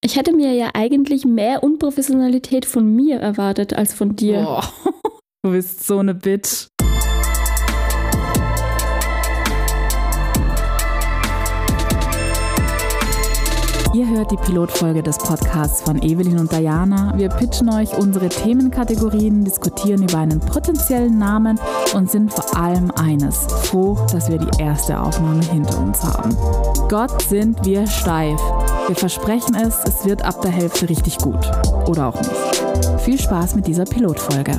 Ich hätte mir ja eigentlich mehr Unprofessionalität von mir erwartet als von dir. Oh, du bist so eine Bitch. Ihr hört die Pilotfolge des Podcasts von Evelyn und Diana. Wir pitchen euch unsere Themenkategorien, diskutieren über einen potenziellen Namen und sind vor allem eines: froh, dass wir die erste Aufnahme hinter uns haben. Gott, sind wir steif. Wir versprechen es, es wird ab der Hälfte richtig gut. Oder auch nicht. Viel Spaß mit dieser Pilotfolge.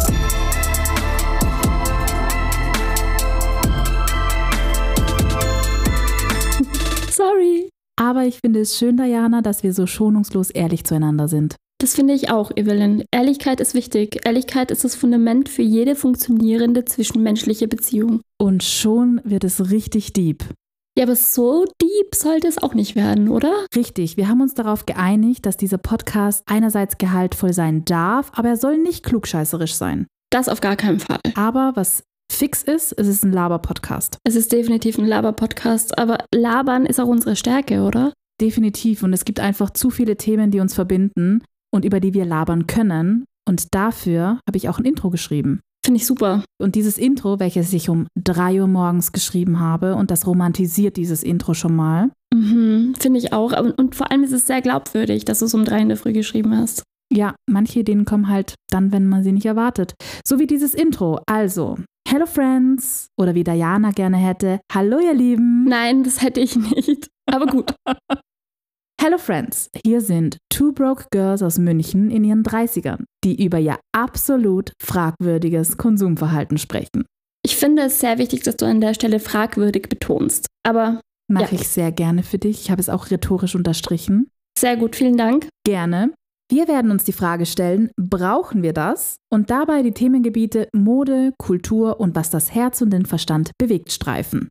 Sorry. Aber ich finde es schön, Diana, dass wir so schonungslos ehrlich zueinander sind. Das finde ich auch, Evelyn. Ehrlichkeit ist wichtig. Ehrlichkeit ist das Fundament für jede funktionierende zwischenmenschliche Beziehung. Und schon wird es richtig deep. Ja, aber so deep sollte es auch nicht werden, oder? Richtig, wir haben uns darauf geeinigt, dass dieser Podcast einerseits gehaltvoll sein darf, aber er soll nicht klugscheißerisch sein. Das auf gar keinen Fall. Aber was fix ist, es ist ein Laber-Podcast. Es ist definitiv ein Laber-Podcast, aber Labern ist auch unsere Stärke, oder? Definitiv, und es gibt einfach zu viele Themen, die uns verbinden und über die wir labern können. Und dafür habe ich auch ein Intro geschrieben. Finde ich super. Und dieses Intro, welches ich um 3 Uhr morgens geschrieben habe, und das romantisiert dieses Intro schon mal. Finde ich auch. Und vor allem ist es sehr glaubwürdig, dass du es um 3 in der Früh geschrieben hast. Ja, manche Ideen kommen halt dann, wenn man sie nicht erwartet. So wie dieses Intro. Also, Hello Friends, oder wie Diana gerne hätte, hallo ihr Lieben. Nein, das hätte ich nicht. Aber gut. Hello Friends, hier sind 2 Broke Girls aus München in ihren 30ern, die über ihr absolut fragwürdiges Konsumverhalten sprechen. Ich finde es sehr wichtig, dass du an der Stelle fragwürdig betonst. Aber mache ich sehr gerne für dich. Ich habe es auch rhetorisch unterstrichen. Sehr gut, vielen Dank. Gerne. Wir werden uns die Frage stellen, brauchen wir das? Und dabei die Themengebiete Mode, Kultur und was das Herz und den Verstand bewegt streifen.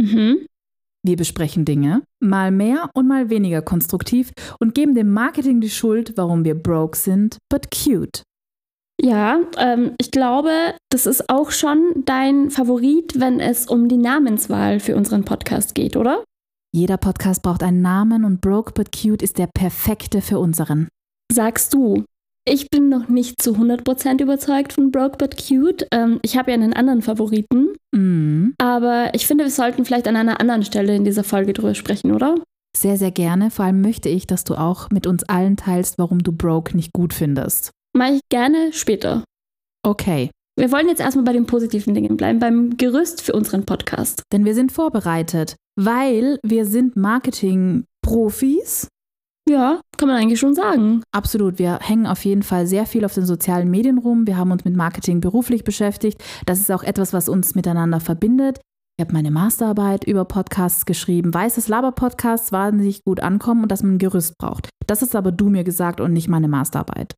Wir besprechen Dinge, mal mehr und mal weniger konstruktiv, und geben dem Marketing die Schuld, warum wir broke sind, but cute. Ja, ich glaube, das ist auch schon dein Favorit, wenn es um die Namenswahl für unseren Podcast geht, oder? Jeder Podcast braucht einen Namen und Broke but Cute ist der perfekte für unseren. Sagst du. Ich bin noch nicht zu 100% überzeugt von Broke but Cute. Ich habe ja einen anderen Favoriten. Aber ich finde, wir sollten vielleicht an einer anderen Stelle in dieser Folge drüber sprechen, oder? Sehr, sehr gerne. Vor allem möchte ich, dass du auch mit uns allen teilst, warum du Broke nicht gut findest. Mache ich gerne später. Okay. Wir wollen jetzt erstmal bei den positiven Dingen bleiben, beim Gerüst für unseren Podcast. Denn wir sind vorbereitet, weil wir sind Marketing-Profis. Ja, kann man eigentlich schon sagen. Absolut, wir hängen auf jeden Fall sehr viel auf den sozialen Medien rum. Wir haben uns mit Marketing beruflich beschäftigt. Das ist auch etwas, was uns miteinander verbindet. Ich habe meine Masterarbeit über Podcasts geschrieben, weiß, dass Laber-Podcasts wahnsinnig gut ankommen und dass man ein Gerüst braucht. Das hast aber du mir gesagt und nicht meine Masterarbeit.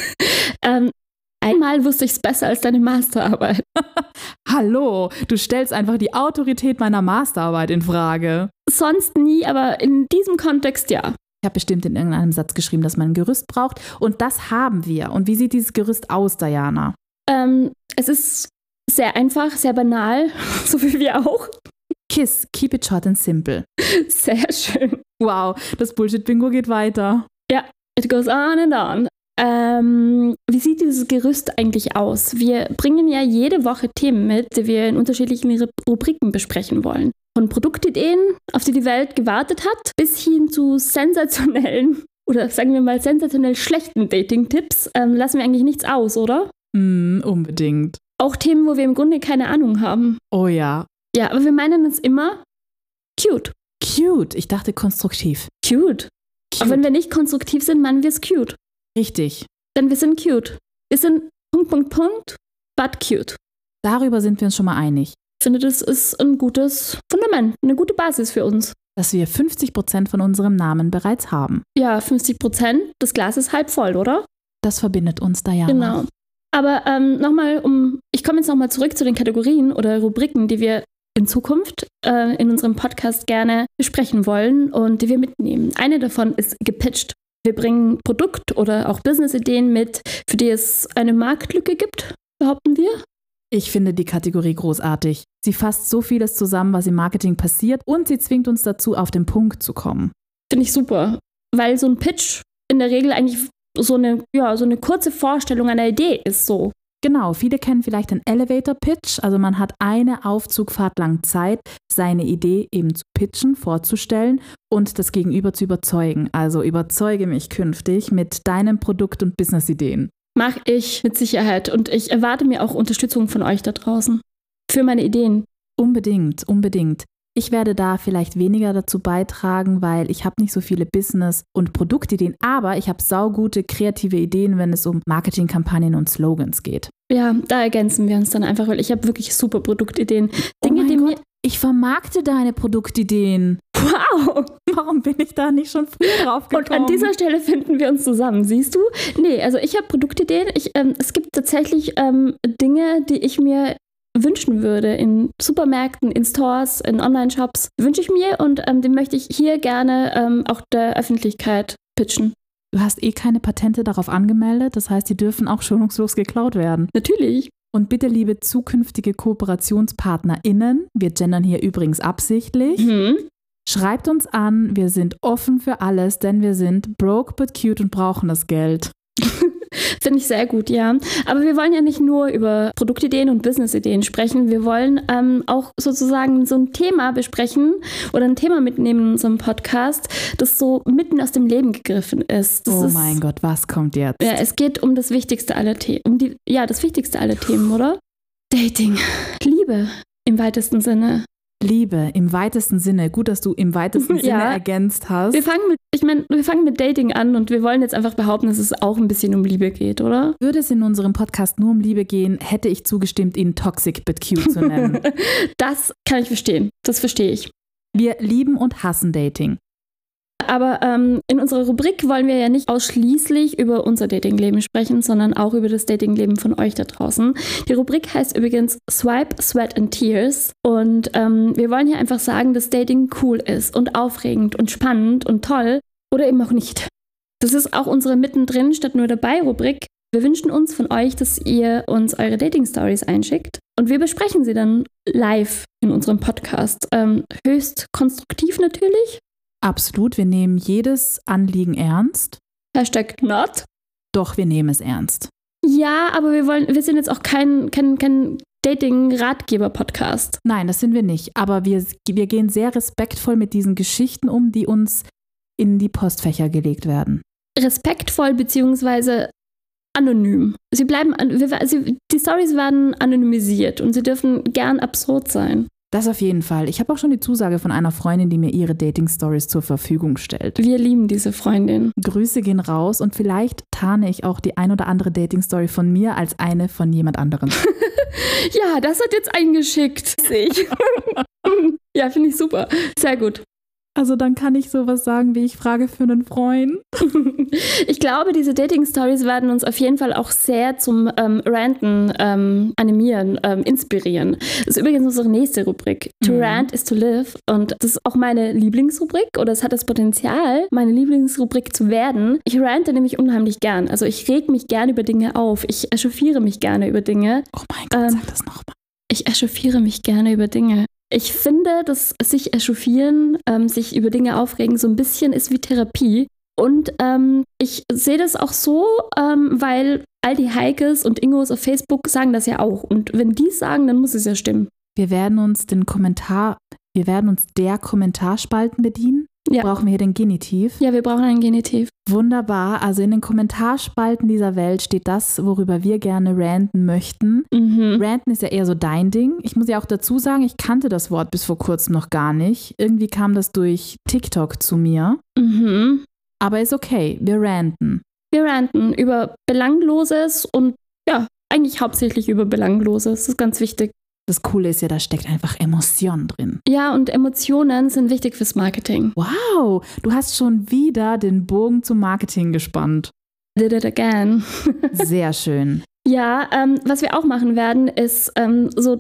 Einmal wusste ich es besser als deine Masterarbeit. Hallo, du stellst einfach die Autorität meiner Masterarbeit in Frage. Sonst nie, aber in diesem Kontext ja. Ich habe bestimmt in irgendeinem Satz geschrieben, dass man ein Gerüst braucht, und das haben wir. Und wie sieht dieses Gerüst aus, Diana? Es ist sehr einfach, sehr banal, so wie wir auch. KISS, keep it short and simple. Sehr schön. Wow, das Bullshit-Bingo geht weiter. Ja, it goes on and on. Wie sieht dieses Gerüst eigentlich aus? Wir bringen ja jede Woche Themen mit, die wir in unterschiedlichen Rubriken besprechen wollen. Von Produktideen, auf die die Welt gewartet hat, bis hin zu sensationellen oder sagen wir mal sensationell schlechten Dating-Tipps lassen wir eigentlich nichts aus, oder? Unbedingt. Auch Themen, wo wir im Grunde keine Ahnung haben. Oh ja. Ja, aber wir meinen es immer cute. Cute? Ich dachte konstruktiv. Cute. Aber wenn wir nicht konstruktiv sind, meinen wir es cute. Richtig. Denn wir sind cute. Wir sind ... but cute. Darüber sind wir uns schon mal einig. Ich finde, das ist ein gutes Fundament, eine gute Basis für uns. Dass wir 50% von unserem Namen bereits haben. Ja, 50%. Das Glas ist halb voll, oder? Das verbindet uns, Diana. Genau. Aber ich komme jetzt nochmal zurück zu den Kategorien oder Rubriken, die wir in Zukunft in unserem Podcast gerne besprechen wollen und die wir mitnehmen. Eine davon ist gepitcht. Wir bringen Produkt- oder auch Business-Ideen mit, für die es eine Marktlücke gibt, behaupten wir. Ich finde die Kategorie großartig. Sie fasst so vieles zusammen, was im Marketing passiert, und sie zwingt uns dazu, auf den Punkt zu kommen. Finde ich super. weil so ein Pitch in der Regel eigentlich so eine kurze Vorstellung einer Idee ist so. Genau, viele kennen vielleicht den Elevator Pitch, also man hat eine Aufzugfahrt lang Zeit, seine Idee eben zu pitchen, vorzustellen und das Gegenüber zu überzeugen. Also überzeuge mich künftig mit deinen Produkt- und Business-Ideen. Mach ich mit Sicherheit und ich erwarte mir auch Unterstützung von euch da draußen für meine Ideen. Unbedingt, unbedingt. Ich werde da vielleicht weniger dazu beitragen, weil ich habe nicht so viele Business- und Produktideen, aber ich habe saugute kreative Ideen, wenn es um Marketingkampagnen und Slogans geht. Ja, da ergänzen wir uns dann einfach, weil ich habe wirklich super Produktideen. Dinge, die mir... Ich vermarkte deine Produktideen. Wow! Warum bin ich da nicht schon früher drauf gekommen? Und an dieser Stelle finden wir uns zusammen, siehst du? Nee, also ich habe Produktideen. Es gibt tatsächlich Dinge, die ich mir wünschen würde in Supermärkten, in Stores, in Online-Shops. Wünsche ich mir und den möchte ich hier gerne auch der Öffentlichkeit pitchen. Du hast keine Patente darauf angemeldet, das heißt, die dürfen auch schonungslos geklaut werden. Natürlich. Und bitte, liebe zukünftige KooperationspartnerInnen, wir gendern hier übrigens absichtlich, schreibt uns an, wir sind offen für alles, denn wir sind broke but cute und brauchen das Geld. Finde ich sehr gut, ja. Aber wir wollen ja nicht nur über Produktideen und Businessideen sprechen. Wir wollen auch sozusagen so ein Thema besprechen oder ein Thema mitnehmen in unserem Podcast, das so mitten aus dem Leben gegriffen ist. Mein Gott, was kommt jetzt? Ja, es geht um das Wichtigste aller Themen. Das Wichtigste aller Themen, oder? Dating. Liebe im weitesten Sinne. Liebe im weitesten Sinne. Gut, dass du im weitesten Sinne ergänzt hast. Wir fangen mit Dating an und wir wollen jetzt einfach behaupten, dass es auch ein bisschen um Liebe geht, oder? Würde es in unserem Podcast nur um Liebe gehen, hätte ich zugestimmt, ihn toxic but cute zu nennen. Das kann ich verstehen. Das verstehe ich. Wir lieben und hassen Dating. Aber in unserer Rubrik wollen wir ja nicht ausschließlich über unser Datingleben sprechen, sondern auch über das Datingleben von euch da draußen. Die Rubrik heißt übrigens Swipe, Sweat and Tears. Und wir wollen hier einfach sagen, dass Dating cool ist und aufregend und spannend und toll oder eben auch nicht. Das ist auch unsere Mittendrin statt nur dabei Rubrik. Wir wünschen uns von euch, dass ihr uns eure Dating-Stories einschickt und wir besprechen sie dann live in unserem Podcast. Höchst konstruktiv natürlich. Absolut, wir nehmen jedes Anliegen ernst. #not. Doch, wir nehmen es ernst. Ja, aber wir sind jetzt auch kein Dating-Ratgeber-Podcast. Nein, das sind wir nicht. Aber wir gehen sehr respektvoll mit diesen Geschichten um, die uns in die Postfächer gelegt werden. Respektvoll bzw. anonym. Die Storys werden anonymisiert und sie dürfen gern absurd sein. Das auf jeden Fall. Ich habe auch schon die Zusage von einer Freundin, die mir ihre Dating-Stories zur Verfügung stellt. Wir lieben diese Freundin. Grüße gehen raus und vielleicht tarne ich auch die ein oder andere Dating-Story von mir als eine von jemand anderem. Ja, das hat jetzt eingeschickt. Sehe ich. Ja, finde ich super. Sehr gut. Also dann kann ich sowas sagen, wie ich frage für einen Freund. Ich glaube, diese Dating-Stories werden uns auf jeden Fall auch sehr zum Ranten animieren, inspirieren. Das ist übrigens unsere nächste Rubrik. To rant is to live. Und das ist auch meine Lieblingsrubrik oder es hat das Potenzial, meine Lieblingsrubrik zu werden. Ich rante nämlich unheimlich gern. Also ich reg mich gern über Dinge auf. Ich echauffiere mich gerne über Dinge. Oh mein Gott, sag das nochmal. Ich echauffiere mich gerne über Dinge. Ich finde, dass sich echauffieren, sich über Dinge aufregen, so ein bisschen ist wie Therapie. Und ich sehe das auch so, weil all die Heikes und Ingos auf Facebook sagen das ja auch. Und wenn die es sagen, dann muss es ja stimmen. Wir werden uns der Kommentarspalten bedienen. Ja. Brauchen wir hier den Genitiv? Ja, wir brauchen einen Genitiv. Wunderbar. Also in den Kommentarspalten dieser Welt steht das, worüber wir gerne ranten möchten. Ranten ist ja eher so dein Ding. Ich muss ja auch dazu sagen, ich kannte das Wort bis vor kurzem noch gar nicht. Irgendwie kam das durch TikTok zu mir. Aber ist okay, wir ranten. Wir ranten über Belangloses und ja, eigentlich hauptsächlich über Belangloses. Das ist ganz wichtig. Das Coole ist ja, da steckt einfach Emotion drin. Ja, und Emotionen sind wichtig fürs Marketing. Wow, du hast schon wieder den Bogen zum Marketing gespannt. Did it again. Sehr schön. Ja, was wir auch machen werden, ist so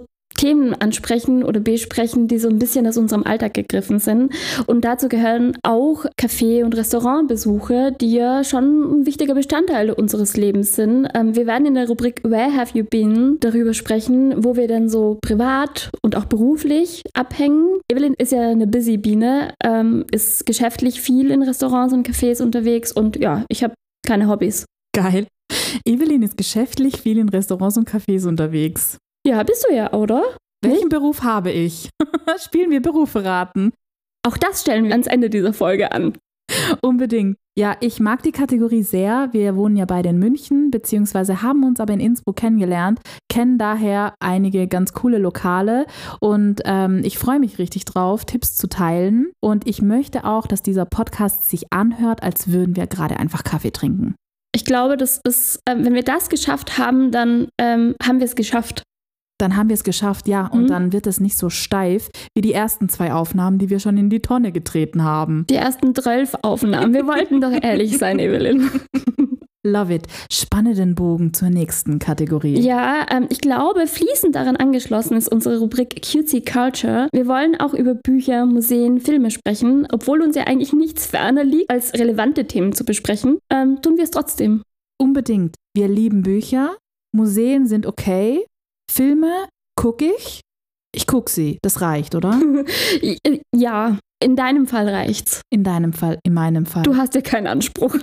Themen ansprechen oder besprechen, die so ein bisschen aus unserem Alltag gegriffen sind. Und dazu gehören auch Café- und Restaurantbesuche, die ja schon ein wichtiger Bestandteil unseres Lebens sind. Wir werden in der Rubrik Where Have You Been darüber sprechen, wo wir dann so privat und auch beruflich abhängen. Evelyn ist ja eine busy Biene, ist geschäftlich viel in Restaurants und Cafés unterwegs und ja, ich habe keine Hobbys. Geil. Evelyn ist geschäftlich viel in Restaurants und Cafés unterwegs. Ja, bist du ja, oder? Welchen Beruf habe ich? Spielen wir Berufe raten? Auch das stellen wir ans Ende dieser Folge an. Unbedingt. Ja, ich mag die Kategorie sehr. Wir wohnen ja beide in München, beziehungsweise haben uns aber in Innsbruck kennengelernt, kennen daher einige ganz coole Lokale und ich freue mich richtig drauf, Tipps zu teilen. Und ich möchte auch, dass dieser Podcast sich anhört, als würden wir gerade einfach Kaffee trinken. Ich glaube, das ist, wenn wir das geschafft haben, dann haben wir es geschafft. Dann haben wir es geschafft, ja. Und dann wird es nicht so steif wie die ersten 2 Aufnahmen, die wir schon in die Tonne getreten haben. Die ersten 12 Aufnahmen. Wir wollten doch ehrlich sein, Evelyn. Love it. Spanne den Bogen zur nächsten Kategorie. Ja, ich glaube, fließend daran angeschlossen ist unsere Rubrik Cutesy Culture. Wir wollen auch über Bücher, Museen, Filme sprechen, obwohl uns ja eigentlich nichts ferner liegt, als relevante Themen zu besprechen. Tun wir es trotzdem. Unbedingt. Wir lieben Bücher. Museen sind okay. Filme gucke ich. Ich gucke sie. Das reicht, oder? Ja, in deinem Fall reicht's. In deinem Fall, in meinem Fall. Du hast ja keinen Anspruch.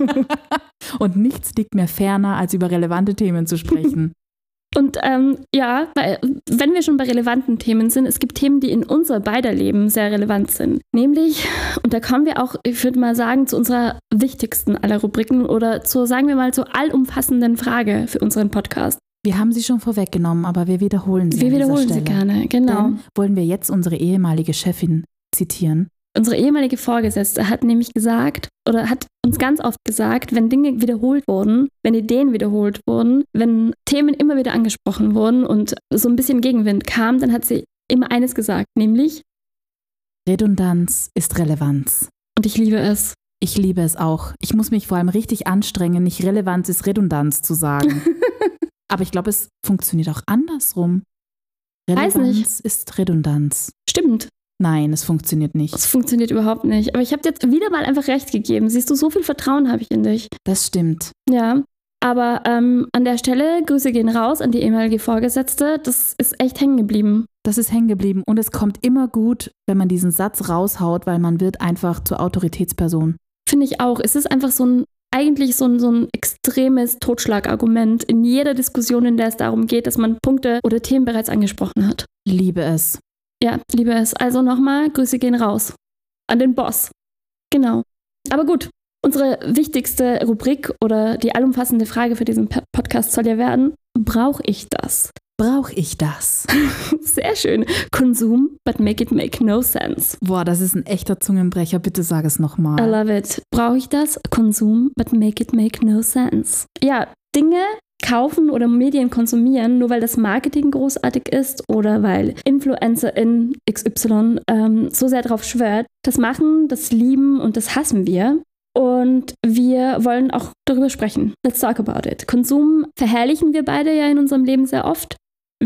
Und nichts liegt mir ferner, als über relevante Themen zu sprechen. Und ja, wenn wir schon bei relevanten Themen sind, es gibt Themen, die in unser beider Leben sehr relevant sind. Nämlich, und da kommen wir auch, ich würde mal sagen, zu unserer wichtigsten aller Rubriken oder zur, sagen wir mal, zur allumfassenden Frage für unseren Podcast. Wir haben sie schon vorweggenommen, aber wir wiederholen sie. Wir wiederholen sie gerne, genau. Denn wollen wir jetzt unsere ehemalige Chefin zitieren? Unsere ehemalige Vorgesetzte hat nämlich gesagt, oder hat uns ganz oft gesagt, wenn Dinge wiederholt wurden, wenn Ideen wiederholt wurden, wenn Themen immer wieder angesprochen wurden und so ein bisschen Gegenwind kam, dann hat sie immer eines gesagt, nämlich Redundanz ist Relevanz. Und ich liebe es. Ich liebe es auch. Ich muss mich vor allem richtig anstrengen, nicht Relevanz ist Redundanz zu sagen. Aber ich glaube, es funktioniert auch andersrum. Relevanz ist Redundanz. Stimmt. Nein, es funktioniert nicht. Es funktioniert überhaupt nicht. Aber ich habe dir jetzt wieder mal einfach recht gegeben. Siehst du, so viel Vertrauen habe ich in dich. Das stimmt. Ja, aber an der Stelle, Grüße gehen raus an die ehemalige Vorgesetzte. Das ist echt hängen geblieben. Das ist hängen geblieben. Und es kommt immer gut, wenn man diesen Satz raushaut, weil man wird einfach zur Autoritätsperson. Finde ich auch. Es ist einfach eigentlich so ein extremes Totschlagargument in jeder Diskussion, in der es darum geht, dass man Punkte oder Themen bereits angesprochen hat. Liebe es. Ja, liebe es. Also nochmal, Grüße gehen raus. An den Boss. Genau. Aber gut, unsere wichtigste Rubrik oder die allumfassende Frage für diesen Podcast soll ja werden, brauche ich das? Brauche ich das? Sehr schön. Konsum, but make it make no sense. Boah, das ist ein echter Zungenbrecher. Bitte sag es nochmal. I love it. Brauche ich das? Konsum, but make it make no sense. Ja, Dinge kaufen oder Medien konsumieren, nur weil das Marketing großartig ist oder weil Influencerin XY so sehr drauf schwört. Das machen, das lieben und das hassen wir. Und wir wollen auch darüber sprechen. Let's talk about it. Konsum verherrlichen wir beide ja in unserem Leben sehr oft.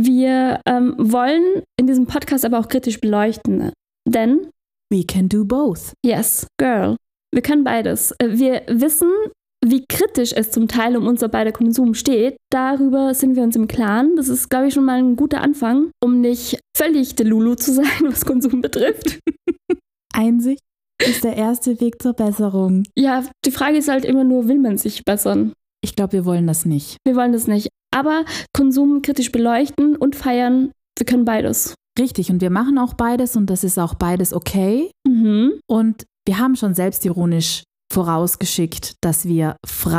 Wir wollen in diesem Podcast aber auch kritisch beleuchten. Denn we can do both. Yes, girl. Wir können beides. Wir wissen, wie kritisch es zum Teil um unser beider Konsum steht. Darüber sind wir uns im Klaren. Das ist, glaube ich, schon mal ein guter Anfang, um nicht völlig Delulu zu sein, was Konsum betrifft. Einsicht ist der erste Weg zur Besserung. Ja, die Frage ist halt immer nur, will man sich bessern? Ich glaube, wir wollen das nicht. Wir wollen das nicht. Aber Konsum kritisch beleuchten und feiern, wir können beides. Richtig, und wir machen auch beides und das ist auch beides okay. Mhm. Und wir haben schon selbstironisch vorausgeschickt, dass wir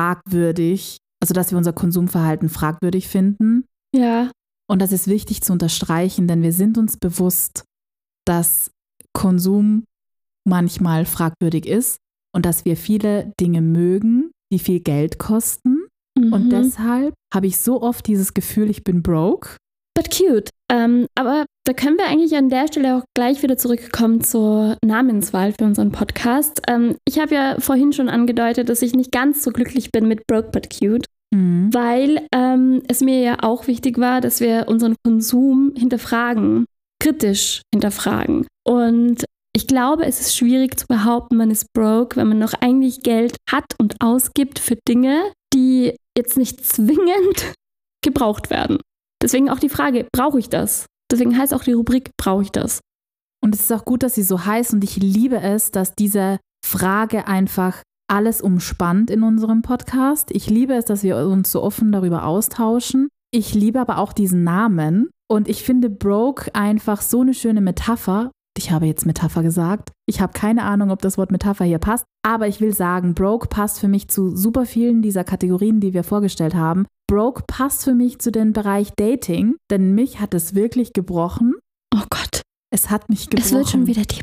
dass wir unser Konsumverhalten fragwürdig finden. Ja. Und das ist wichtig zu unterstreichen, denn wir sind uns bewusst, dass Konsum manchmal fragwürdig ist und dass wir viele Dinge mögen, die viel Geld kosten. Mhm. Und deshalb habe ich so oft dieses Gefühl, ich bin broke. But cute. Aber da können wir eigentlich an der Stelle auch gleich wieder zurückkommen zur Namenswahl für unseren Podcast. Ich habe ja vorhin schon angedeutet, dass ich nicht ganz so glücklich bin mit Broke but Cute. weil es mir ja auch wichtig war, dass wir unseren Konsum hinterfragen, kritisch hinterfragen. Und ich glaube, es ist schwierig zu behaupten, man ist broke, wenn man noch eigentlich Geld hat und ausgibt für Dinge, die jetzt nicht zwingend gebraucht werden. Deswegen auch die Frage, brauche ich das? Deswegen heißt auch die Rubrik, brauche ich das? Und es ist auch gut, dass sie so heißt und ich liebe es, dass diese Frage einfach alles umspannt in unserem Podcast. Ich liebe es, dass wir uns so offen darüber austauschen. Ich liebe aber auch diesen Namen und ich finde broke einfach so eine schöne Metapher. Ich habe jetzt Metapher gesagt. Ich habe keine Ahnung, ob das Wort Metapher hier passt, aber ich will sagen, broke passt für mich zu super vielen dieser Kategorien, die wir vorgestellt haben. Broke passt für mich zu dem Bereich Dating, denn mich hat es wirklich gebrochen. Oh Gott. Es hat mich gebrochen. Es wird schon wieder deep.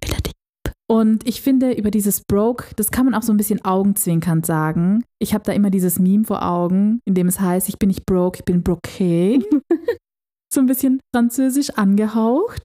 Und ich finde, über dieses Broke, das kann man auch so ein bisschen augenzwinkernd sagen. Ich habe da immer dieses Meme vor Augen, in dem es heißt, ich bin nicht broke, ich bin broqué. So ein bisschen französisch angehaucht.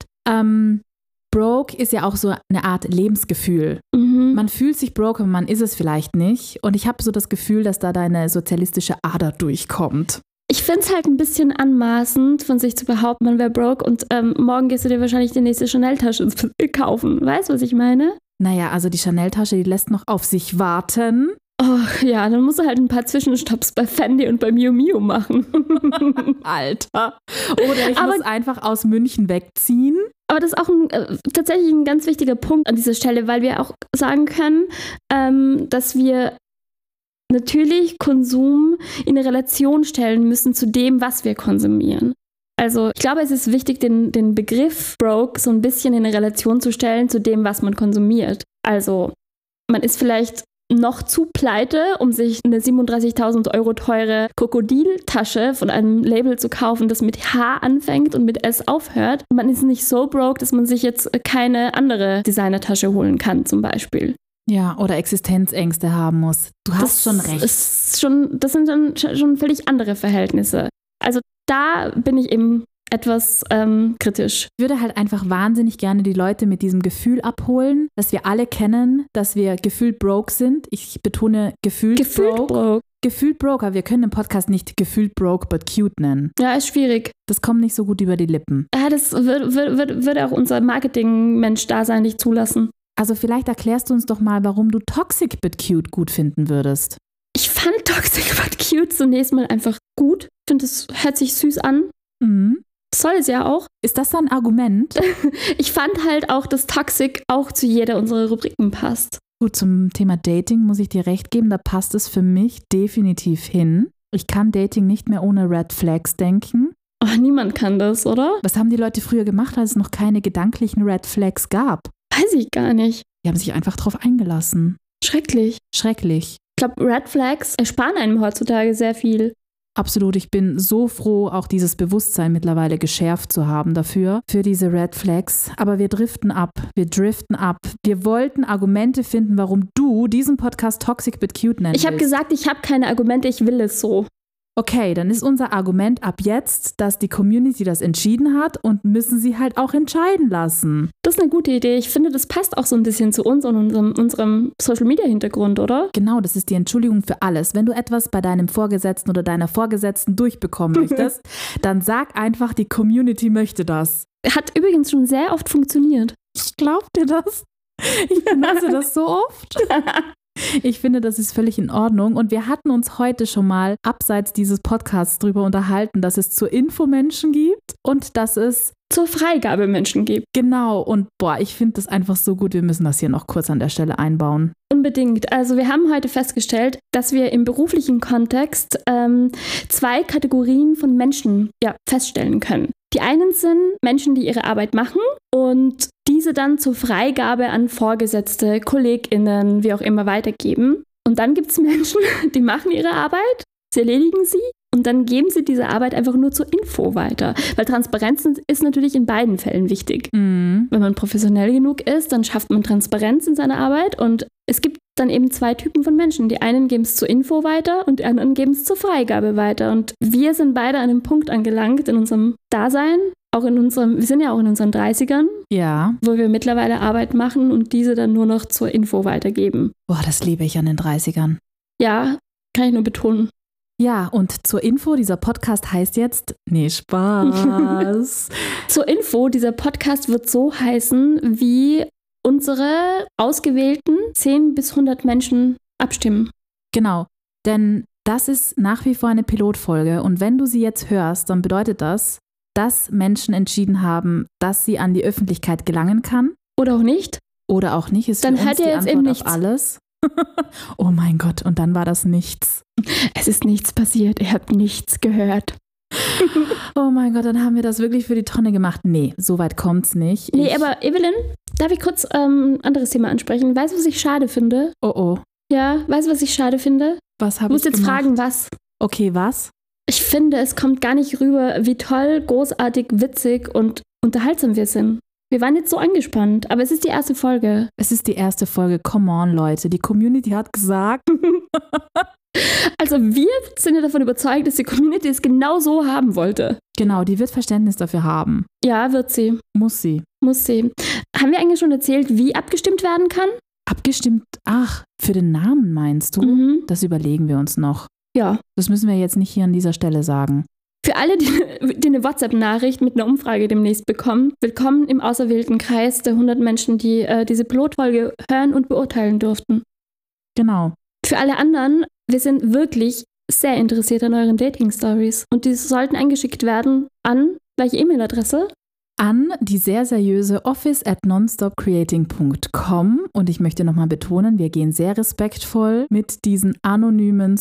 Broke ist ja auch so eine Art Lebensgefühl. Man fühlt sich broke, aber man ist es vielleicht nicht. Und ich habe so das Gefühl, dass da deine sozialistische Ader durchkommt. Ich finde es halt ein bisschen anmaßend, von sich zu behaupten, man wäre broke und morgen gehst du dir wahrscheinlich die nächste Chanel-Tasche kaufen. Weißt du, was ich meine? Naja, also die Chanel-Tasche, die lässt noch auf sich warten. Oh ja, dann musst du halt ein paar Zwischenstopps bei Fendi und bei Miu Miu machen. Alter. Oder ich muss einfach aus München wegziehen. Aber das ist auch tatsächlich ein ganz wichtiger Punkt an dieser Stelle, weil wir auch sagen können, dass wir natürlich Konsum in eine Relation stellen müssen zu dem, was wir konsumieren. Also ich glaube, es ist wichtig, den Begriff broke so ein bisschen in eine Relation zu stellen zu dem, was man konsumiert. Also man ist vielleicht noch zu pleite, um sich eine 37.000 € teure Krokodiltasche von einem Label zu kaufen, das mit H anfängt und mit S aufhört. Man ist nicht so broke, dass man sich jetzt keine andere Designertasche holen kann, zum Beispiel. Ja, oder Existenzängste haben muss. Du hast schon recht. Das sind dann schon völlig andere Verhältnisse. Also da bin ich eben etwas kritisch. Ich würde halt einfach wahnsinnig gerne die Leute mit diesem Gefühl abholen, dass wir alle kennen, dass wir gefühlt broke sind. Ich betone gefühlt broke. Gefühlt broke, aber wir können den Podcast nicht gefühlt broke but cute nennen. Ja, ist schwierig. Das kommt nicht so gut über die Lippen. Ja, das würde auch unser Marketing-Mensch-Dasein nicht zulassen. Also vielleicht erklärst du uns doch mal, warum du Toxic but Cute gut finden würdest. Ich fand Toxic but Cute zunächst mal einfach gut. Ich finde, es hört sich süß an. Das soll es ja auch. Ist das ein Argument? Ich fand halt auch, dass Toxic auch zu jeder unserer Rubriken passt. Gut, zum Thema Dating muss ich dir recht geben, da passt es für mich definitiv hin. Ich kann Dating nicht mehr ohne Red Flags denken. Oh, niemand kann das, oder? Was haben die Leute früher gemacht, als es noch keine gedanklichen Red Flags gab? Weiß ich gar nicht. Die haben sich einfach drauf eingelassen. Schrecklich. Schrecklich. Ich glaube, Red Flags ersparen einem heutzutage sehr viel. Absolut. Ich bin so froh, auch dieses Bewusstsein mittlerweile geschärft zu haben dafür, für diese Red Flags. Aber wir driften ab. Wir wollten Argumente finden, warum du diesen Podcast Toxic but Cute nennst. Ich habe gesagt, ich habe keine Argumente, ich will es so. Okay, dann ist unser Argument ab jetzt, dass die Community das entschieden hat und müssen sie halt auch entscheiden lassen. Das ist eine gute Idee. Ich finde, das passt auch so ein bisschen zu uns und unserem Social-Media-Hintergrund, oder? Genau, das ist die Entschuldigung für alles. Wenn du etwas bei deinem Vorgesetzten oder deiner Vorgesetzten durchbekommen möchtest, dann sag einfach, die Community möchte das. Hat übrigens schon sehr oft funktioniert. Ich glaub dir das. Ich benutze das so oft. Ich finde, das ist völlig in Ordnung und wir hatten uns heute schon mal abseits dieses Podcasts darüber unterhalten, dass es zur Info Menschen gibt und dass es zur Freigabe Menschen gibt. Genau und ich finde das einfach so gut, wir müssen das hier noch kurz an der Stelle einbauen. Unbedingt. Also wir haben heute festgestellt, dass wir im beruflichen Kontext 2 Kategorien von Menschen feststellen können. Die einen sind Menschen, die ihre Arbeit machen und diese dann zur Freigabe an Vorgesetzte, KollegInnen, wie auch immer weitergeben. Und dann gibt es Menschen, die machen ihre Arbeit, sie erledigen sie und dann geben sie diese Arbeit einfach nur zur Info weiter. Weil Transparenz ist natürlich in beiden Fällen wichtig. Wenn man professionell genug ist, dann schafft man Transparenz in seiner Arbeit und es gibt dann eben 2 Typen von Menschen. Die einen geben es zur Info weiter und die anderen geben es zur Freigabe weiter. Und wir sind beide an einem Punkt angelangt in unserem Dasein, wir sind ja auch in unseren 30ern, wo wir mittlerweile Arbeit machen und diese dann nur noch zur Info weitergeben. Das liebe ich an den 30ern. Ja, kann ich nur betonen. Ja, und zur Info, dieser Podcast heißt jetzt, nee, Spaß. Zur Info, dieser Podcast wird so heißen, wie unsere ausgewählten 10 bis 100 Menschen abstimmen. Genau, denn das ist nach wie vor eine Pilotfolge und wenn du sie jetzt hörst, dann bedeutet das, dass Menschen entschieden haben, dass sie an die Öffentlichkeit gelangen kann. Oder auch nicht. Oder auch nicht, ist dann für uns hört ihr die jetzt Antwort eben auf nichts. Alles. Oh mein Gott, und dann war das nichts. Es ist nichts passiert, ihr habt nichts gehört. Oh mein Gott, dann haben wir das wirklich für die Tonne gemacht. Nee, so weit kommt's nicht. Nee, aber Evelyn, darf ich kurz ein anderes Thema ansprechen? Weißt du, was ich schade finde? Oh. Ja, weißt du, was ich schade finde? Was habe Du ich musst jetzt gemacht? fragen, was? Okay, was? Ich finde, es kommt gar nicht rüber, wie toll, großartig, witzig und unterhaltsam wir sind. Wir waren jetzt so angespannt, aber es ist die erste Folge. Es ist die erste Folge. Come on, Leute. Die Community hat gesagt. Also wir sind ja davon überzeugt, dass die Community es genau so haben wollte. Genau, die wird Verständnis dafür haben. Ja, wird sie. Muss sie. Muss sie. Haben wir eigentlich schon erzählt, wie abgestimmt werden kann? Abgestimmt. Ach, für den Namen meinst du? Mhm. Das überlegen wir uns noch. Ja. Das müssen wir jetzt nicht hier an dieser Stelle sagen. Für alle, die eine WhatsApp-Nachricht mit einer Umfrage demnächst bekommen, willkommen im auserwählten Kreis der 100 Menschen, die diese Pilotfolge hören und beurteilen durften. Genau. Für alle anderen, wir sind wirklich sehr interessiert an euren Dating-Stories und die sollten eingeschickt werden an welche E-Mail-Adresse? An die sehr seriöse office@nonstopcreating.com und ich möchte nochmal betonen, wir gehen sehr respektvoll mit diesen anonymisierten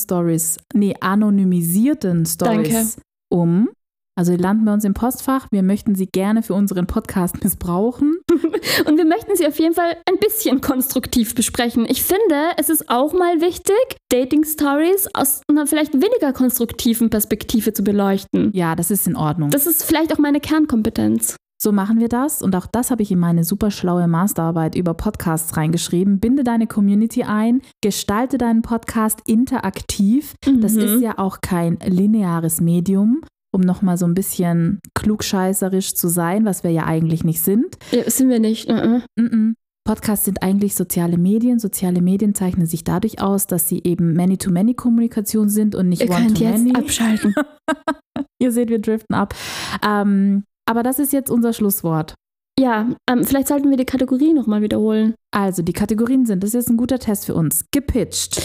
Stories um. Also die landen bei uns im Postfach. Wir möchten sie gerne für unseren Podcast missbrauchen. Und wir möchten sie auf jeden Fall ein bisschen konstruktiv besprechen. Ich finde, es ist auch mal wichtig, Dating-Stories aus einer vielleicht weniger konstruktiven Perspektive zu beleuchten. Ja, das ist in Ordnung. Das ist vielleicht auch meine Kernkompetenz. So machen wir das und auch das habe ich in meine super schlaue Masterarbeit über Podcasts reingeschrieben. Binde deine Community ein, gestalte deinen Podcast interaktiv. Das ist ja auch kein lineares Medium, um nochmal so ein bisschen klugscheißerisch zu sein, was wir ja eigentlich nicht sind. Ja, sind wir nicht. Podcasts sind eigentlich soziale Medien. Soziale Medien zeichnen sich dadurch aus, dass sie eben Many-to-Many-Kommunikation sind und nicht One-to-Many. Ihr könnt jetzt abschalten. Ihr seht, wir driften ab. Aber das ist jetzt unser Schlusswort. Ja, vielleicht sollten wir die Kategorie nochmal wiederholen. Also, die Kategorien sind, das ist jetzt ein guter Test für uns, gepitcht.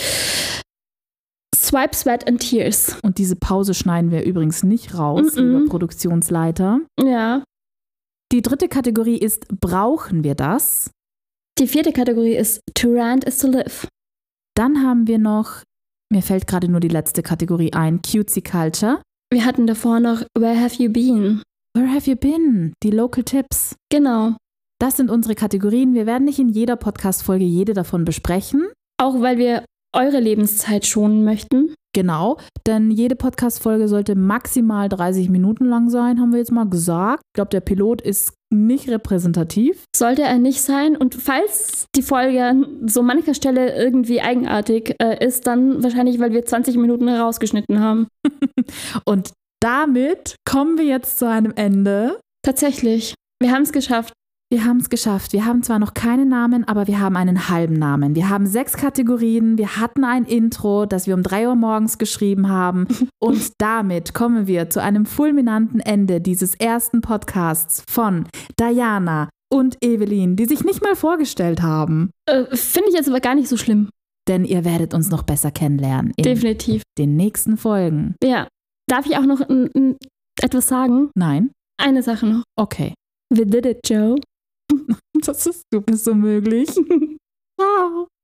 Swipe, Sweat and Tears. Und diese Pause schneiden wir übrigens nicht raus, lieber Produktionsleiter. Ja. Die dritte Kategorie ist, brauchen wir das? Die vierte Kategorie ist, to rant is to live. Dann haben wir noch, mir fällt gerade nur die letzte Kategorie ein, Cutesy Culture. Wir hatten davor noch, where have you been? Where have you been? Die Local Tips. Genau. Das sind unsere Kategorien. Wir werden nicht in jeder Podcast-Folge jede davon besprechen. Auch weil wir eure Lebenszeit schonen möchten. Genau, denn jede Podcast-Folge sollte maximal 30 Minuten lang sein, haben wir jetzt mal gesagt. Ich glaube, der Pilot ist nicht repräsentativ. Sollte er nicht sein. Und falls die Folge an so mancher Stelle irgendwie eigenartig ist, dann wahrscheinlich, weil wir 20 Minuten rausgeschnitten haben. Und damit kommen wir jetzt zu einem Ende. Tatsächlich. Wir haben es geschafft. Wir haben es geschafft. Wir haben zwar noch keinen Namen, aber wir haben einen halben Namen. Wir haben 6 Kategorien. Wir hatten ein Intro, das wir um 3 Uhr morgens geschrieben haben. Und damit kommen wir zu einem fulminanten Ende dieses ersten Podcasts von Diana und Evelyn, die sich nicht mal vorgestellt haben. Finde ich jetzt aber gar nicht so schlimm. Denn ihr werdet uns noch besser kennenlernen. In Definitiv. den nächsten Folgen. Ja. Darf ich auch noch etwas sagen? Nein? Eine Sache noch. Okay. We did it, Joe. Das ist super so möglich. Ciao.